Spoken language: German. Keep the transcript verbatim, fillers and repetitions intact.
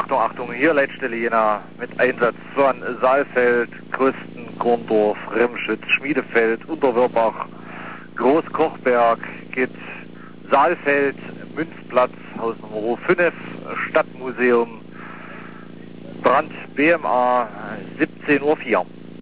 Achtung, Achtung, hier Leitstelle Jena mit Einsatz von Saalfeld, Krüsten, Korndorf, Remschütz, Schmiedefeld, Unterwörbach, Großkochberg, geht Saalfeld, Münzplatz, Haus Nummer fünf, Stadtmuseum, Brand B M A, siebzehn Uhr vier.